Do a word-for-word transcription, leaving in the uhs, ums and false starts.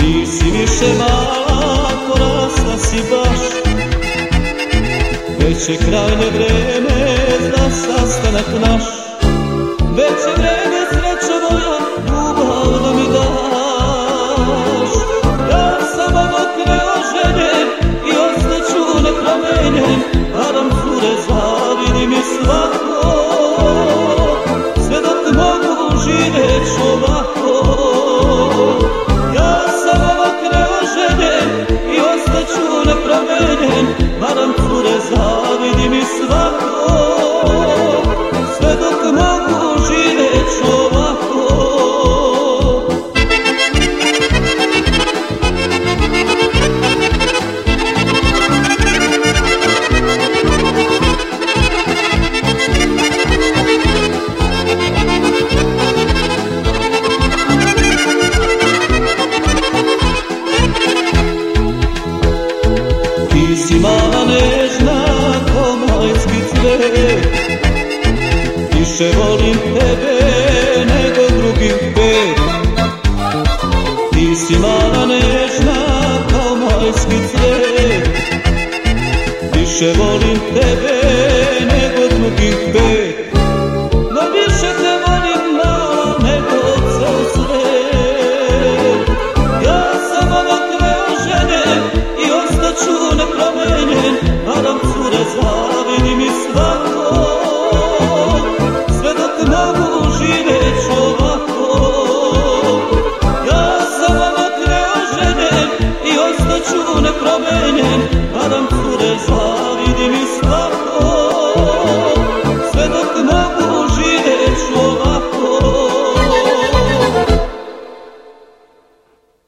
Nisi više mala, porasla si baš. Već je krajnje vreme za sastanak naš. Već je vreme, srećo moja, ljubav da mi daš. Ja sam vam okreo ženjen i ostaću nepromenjen, barem cure zavidi mi svako. Sve dok mogu živeć ovako. Ja sam vam okreo ženjen i ostaću nepromenjen, barem cure zavidi mi svako. Sve dok mogu živeć ovako. Ti si mala nežna ko majski cvet, više volim tebe nego drugih pet. Ti si mala nežna kao majski cvet, više volim tebe nego drugih pet. No više te volim mala nego ceo svet. Ja sam vam okreo ženjen i ostaću nepromenjen, barem cure zavidi mi svako. Sve dok mogu živeć ovako. Ja sam vam okreo ženjen i ostaću nepromenjen, barem cure zavidi mi svako.